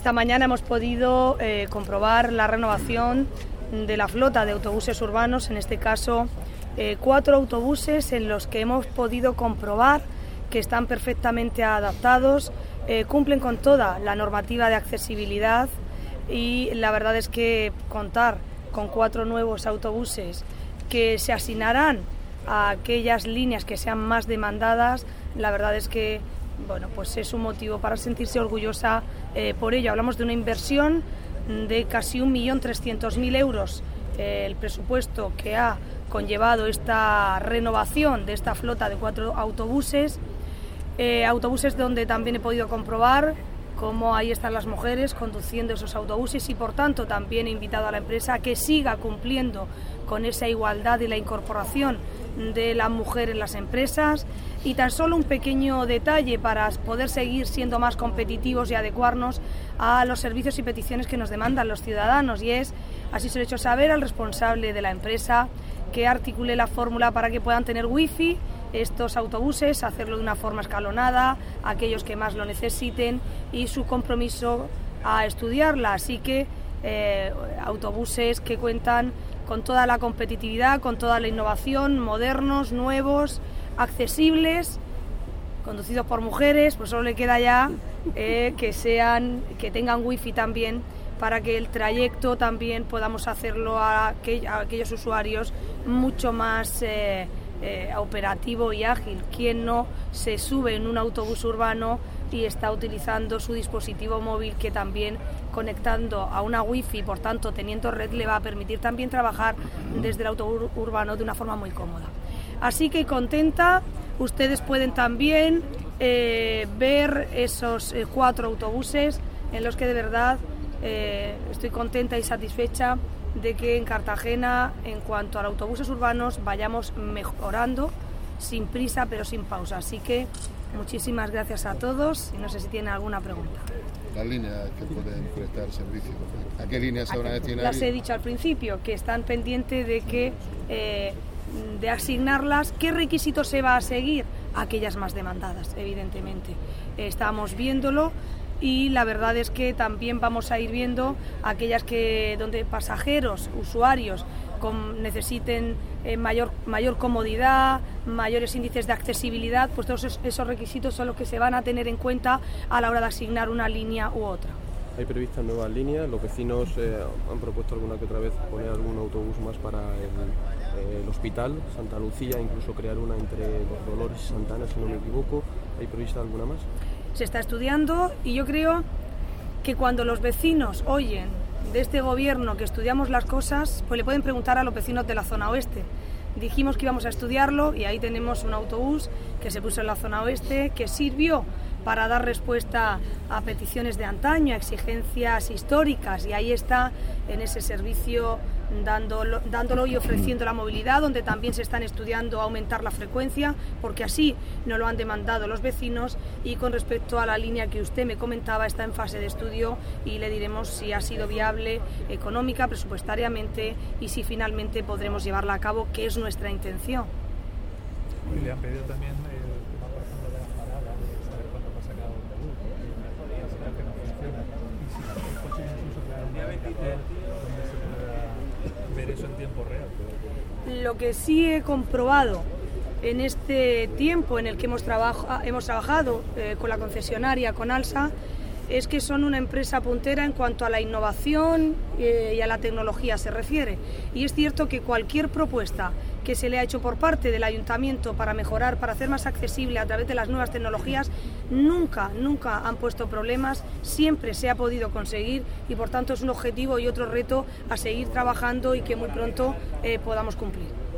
Esta mañana hemos podido comprobar la renovación de la flota de autobuses urbanos, en este caso 4 autobuses en los que hemos podido comprobar que están perfectamente adaptados, cumplen con toda la normativa de accesibilidad y la verdad es que contar con 4 nuevos autobuses que se asignarán a aquellas líneas que sean más demandadas, la verdad es que pues es un motivo para sentirse orgullosa por ello. Hablamos de una inversión de casi 1.300.000 euros, el presupuesto que ha conllevado esta renovación de esta flota de 4 autobuses, autobuses donde también he podido comprobar cómo ahí están las mujeres conduciendo esos autobuses y por tanto también he invitado a la empresa a que siga cumpliendo con esa igualdad y la incorporación de la mujer en las empresas. Y tan solo un pequeño detalle para poder seguir siendo más competitivos y adecuarnos a los servicios y peticiones que nos demandan los ciudadanos, y es, así se lo he hecho saber al responsable de la empresa, que articule la fórmula para que puedan tener wifi estos autobuses, hacerlo de una forma escalonada, aquellos que más lo necesiten, y su compromiso a estudiarla. Así que autobuses que cuentan con toda la competitividad, con toda la innovación, modernos, nuevos, accesibles, conducidos por mujeres, pues solo le queda ya que tengan wifi también, para que el trayecto también podamos hacerlo a aquellos usuarios mucho más operativo y ágil. ¿Quién no se sube en un autobús urbano y está utilizando su dispositivo móvil, que también conectando a una wifi, por tanto teniendo red, le va a permitir también trabajar desde el autobús urbano de una forma muy cómoda? Así que contenta. Ustedes pueden también ver esos 4 autobuses en los que de verdad estoy contenta y satisfecha de que en Cartagena, en cuanto a autobuses urbanos, vayamos mejorando sin prisa pero sin pausa. Así que muchísimas gracias a todos y no sé si tienen alguna pregunta. Las líneas que pueden prestar servicio, ¿a qué líneas se van a destinar? Las he dicho al principio, que están pendientes de que de asignarlas. ¿Qué requisitos se va a seguir? Aquellas más demandadas, evidentemente. Estamos viéndolo. Y la verdad es que también vamos a ir viendo aquellas donde pasajeros, usuarios, necesiten mayor comodidad, mayores índices de accesibilidad, pues todos esos requisitos son los que se van a tener en cuenta a la hora de asignar una línea u otra. ¿Hay previstas nuevas líneas? ¿Los vecinos han propuesto alguna que otra vez poner algún autobús más para el hospital, Santa Lucía, incluso crear una entre Los Dolores y Santana, si no me equivoco? ¿Hay prevista alguna más? Se está estudiando y yo creo que cuando los vecinos oyen de este gobierno que estudiamos las cosas, pues le pueden preguntar a los vecinos de la zona oeste. Dijimos que íbamos a estudiarlo y ahí tenemos un autobús que se puso en la zona oeste, que sirvió para dar respuesta a peticiones de antaño, a exigencias históricas, y ahí está en ese servicio dándolo y ofreciendo la movilidad, donde también se están estudiando aumentar la frecuencia, porque así nos lo han demandado los vecinos. Y con respecto a la línea que usted me comentaba, está en fase de estudio y le diremos si ha sido viable económica, presupuestariamente, y si finalmente podremos llevarla a cabo, que es nuestra intención. Y le han pedido también de las paradas, de saber cuándo pasa cada autobús, que no funciona, y si es posible incluso crear un indicador donde se pueda ver eso en tiempo real. Lo que sí he comprobado en este tiempo en el que hemos trabajado con la concesionaria, con ALSA, es que son una empresa puntera en cuanto a la innovación y a la tecnología se refiere. Y es cierto que cualquier propuesta que se le ha hecho por parte del ayuntamiento para mejorar, para hacer más accesible a través de las nuevas tecnologías, nunca han puesto problemas, siempre se ha podido conseguir, y por tanto es un objetivo y otro reto a seguir trabajando y que muy pronto podamos cumplir.